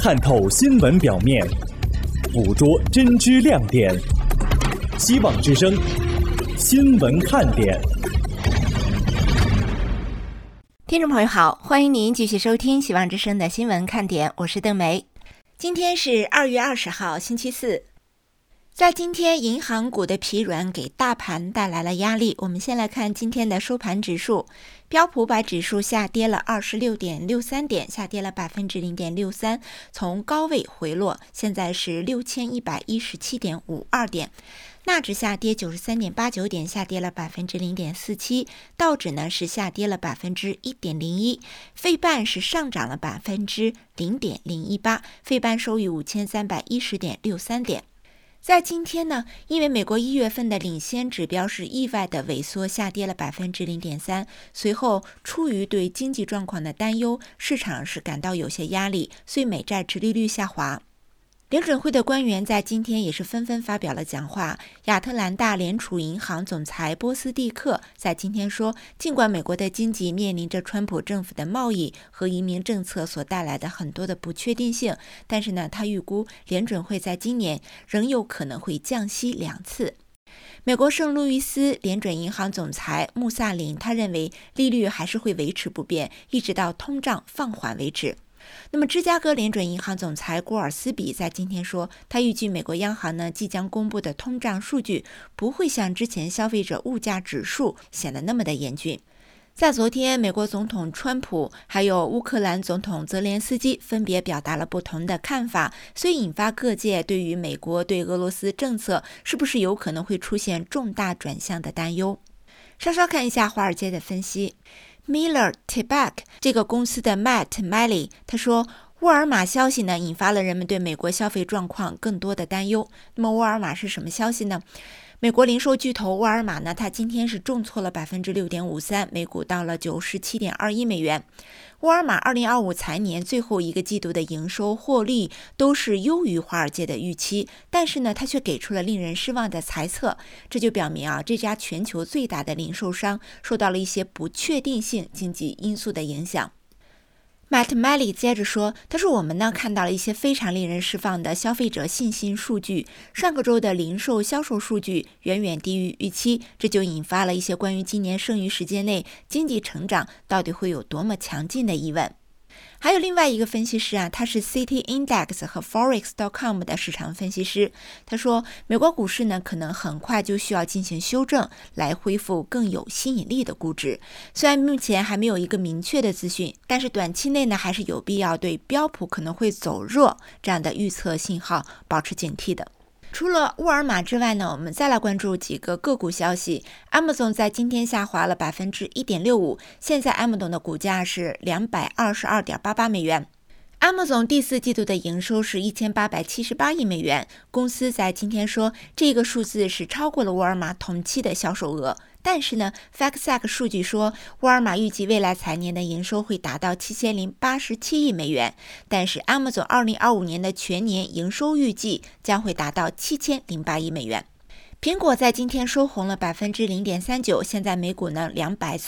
探透新闻表面，捕捉真知亮点。希望之声新闻看点。 听众朋友好，欢迎您继续收听希望之声的新闻看点，我是邓梅。今天是2月20号，星期四。在今天，银行股的疲软给大盘带来了压力。我们先来看今天的收盘指数，标普500指数下跌了 26.63 点，下跌了 0.63%， 从高位回落，现在是 6117.52 点。纳指下跌 93.89 点，下跌了 0.47%， 道指呢是下跌了 1.01%， 费半是上涨了 0.018%， 费半收于 5310.63 点。在今天呢，因为美国1月份的领先指标是意外的萎缩，下跌了 0.3%， 随后出于对经济状况的担忧，市场是感到有些压力，所以美债殖利率下滑。联准会的官员在今天也是纷纷发表了讲话。亚特兰大联储银行总裁波斯蒂克在今天说，尽管美国的经济面临着川普政府的贸易和移民政策所带来的很多的不确定性，但是呢，他预估联准会在今年仍有可能会降息2次。美国圣路易斯联准银行总裁穆萨林他认为利率还是会维持不变，一直到通胀放缓为止。那么芝加哥联准银行总裁郭尔斯比在今天说，他预计美国央行呢即将公布的通胀数据不会像之前消费者物价指数显得那么的严峻。在昨天，美国总统川普还有乌克兰总统泽连斯基分别表达了不同的看法，所以引发各界对于美国对俄罗斯政策是不是有可能会出现重大转向的担忧。稍稍看一下华尔街的分析。Miller Tobacco 这个公司的 Matt Malley 他说，沃尔玛消息呢引发了人们对美国消费状况更多的担忧。那么沃尔玛是什么消息呢？美国零售巨头沃尔玛呢，它今天是重挫了 6.53%， 每股到了 97.21 美元。沃尔玛2025财年最后一个季度的营收获利都是优于华尔街的预期，但是呢，它却给出了令人失望的猜测，这就表明这家全球最大的零售商受到了一些不确定性经济因素的影响。Matt Malley 接着说，他说我们呢看到了一些非常令人失望的消费者信心数据，上个周的零售销售数据远远低于预期，这就引发了一些关于今年剩余时间内经济成长到底会有多么强劲的疑问。还有另外一个分析师他是 City Index 和 Forex.com 的市场分析师，他说美国股市呢可能很快就需要进行修正，来恢复更有吸引力的估值。虽然目前还没有一个明确的资讯，但是短期内呢还是有必要对标普可能会走弱这样的预测信号保持警惕的。除了沃尔玛之外呢，我们再来关注几个个股消息。Amazon 在今天下滑了 1.65%， 现在 Amazon 的股价是 222.88 美元。Amazon 第4季度的营收是1878亿美元，公司在今天说这个数字是超过了沃尔玛同期的销售额。但是呢 FactSet 数据说沃尔玛预计未来财年的营收会达到7087亿美元，但是 Amazon 2025年的全年营收预计将会达到7008亿美元。苹果在今天收红了 0.39%， 现在每股呢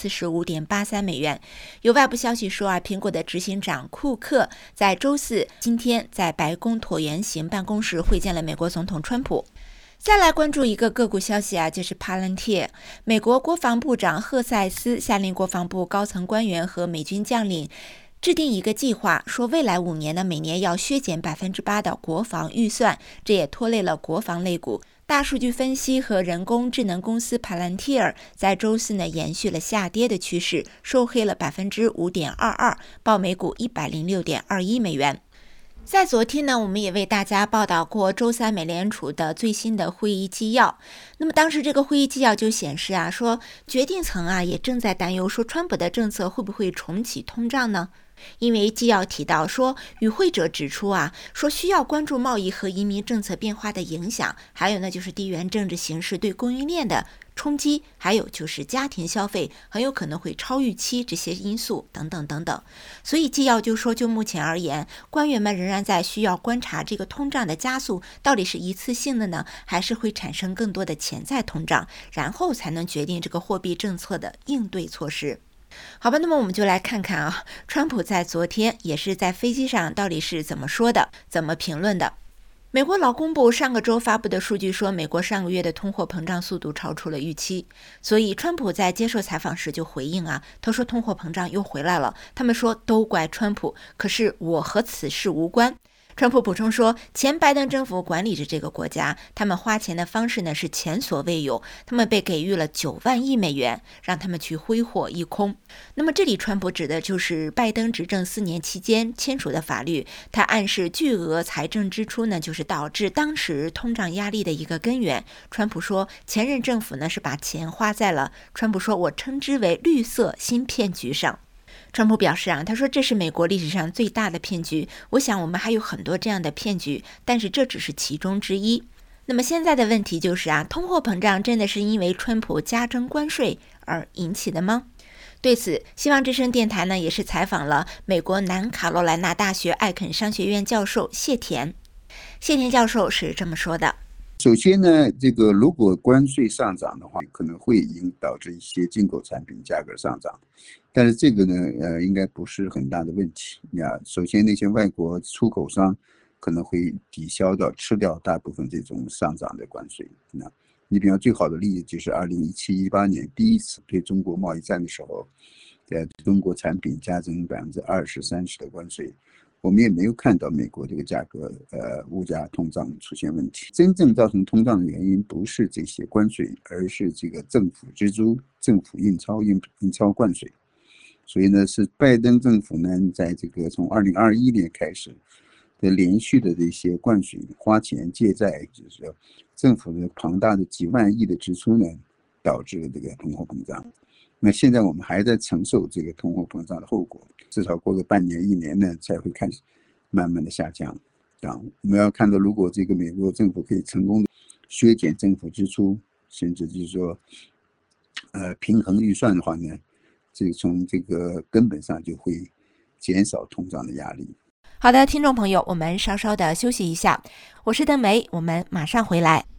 245.83 美元。有外部消息说苹果的执行长库克在周四今天在白宫椭圆形办公室会见了美国总统川普。再来关注一个个股消息就是 Palantir。 美国国防部长赫塞斯下令国防部高层官员和美军将领制定一个计划，说未来5年呢每年要削减 8% 的国防预算，这也拖累了国防类股。大数据分析和人工智能公司 Palantir 在周四呢延续了下跌的趋势，收黑了 5.22%， 报每股 106.21 美元。在昨天呢，我们也为大家报道过周三美联储的最新的会议纪要。那么当时这个会议纪要就显示说决定层也正在担忧说川普的政策会不会重启通胀呢？因为纪要提到说，与会者指出说需要关注贸易和移民政策变化的影响，还有呢就是地缘政治形势对供应链的冲击，还有就是家庭消费很有可能会超预期这些因素等等等等。所以纪要就说，就目前而言，官员们仍然在需要观察这个通胀的加速到底是一次性的呢，还是会产生更多的潜在通胀，然后才能决定这个货币政策的应对措施。 好吧，那么我们就来看看啊，川普在昨天也是在飞机上到底是怎么说的，怎么评论的。美国劳工部上个周发布的数据说，美国上个月的通货膨胀速度超出了预期，所以川普在接受采访时就回应啊，他说通货膨胀又回来了，他们说都怪川普，可是我和此事无关。川普补充说，前拜登政府管理着这个国家，他们花钱的方式呢是前所未有，他们被给予了9万亿美元，让他们去挥霍一空。那么这里川普指的就是拜登执政4年期间签署的法律，他暗示巨额财政支出呢就是导致当时通胀压力的一个根源。川普说，前任政府呢是把钱花在了，川普说我称之为绿色新骗局上。川普表示啊，他说这是美国历史上最大的骗局，我想我们还有很多这样的骗局，但是这只是其中之一。那么现在的问题就是啊，通货膨胀真的是因为川普加征关税而引起的吗？对此，希望之声电台呢也是采访了美国南卡罗来纳大学艾肯商学院教授谢田。谢田教授是这么说的。 首先呢，这个如果关税上涨的话，可能会导致一些进口产品价格上涨，但是这个呢，应该不是很大的问题呀。首先，那些外国出口商可能会抵消掉、吃掉大部分这种上涨的关税。那你比方最好的例子就是2017-18年第一次对中国贸易战的时候，中国产品加征20-30%的关税。我们也没有看到美国这个价格物价通胀出现问题。真正造成通胀的原因不是这些关税，而是这个政府支出、政府印钞灌水。所以呢，是拜登政府呢，在这个从2021年开始的连续的这些灌水、花钱、借债，就是说政府的庞大的几万亿的支出呢，导致了这个通货膨胀。那现在我们还在承受这个通货膨胀的后果，至少过个半年、1年呢，才会开始慢慢的下降。我们要看到，如果这个美国政府可以成功的削减政府支出，甚至就是说，平衡预算的话呢，这个从这个根本上就会减少通胀的压力。 好的，听众朋友，我们稍稍的休息一下，我是邓梅，我们马上回来。